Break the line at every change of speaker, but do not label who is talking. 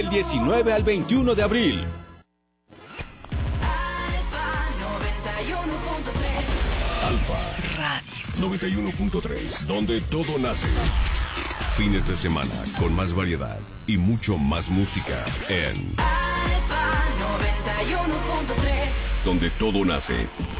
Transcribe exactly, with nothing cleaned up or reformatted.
Del diecinueve al veintiuno de abril. Alfa Radio noventa y uno punto tres, donde todo nace. Fines de semana con más variedad y mucho más música en Alfa noventa y uno punto tres, donde todo nace.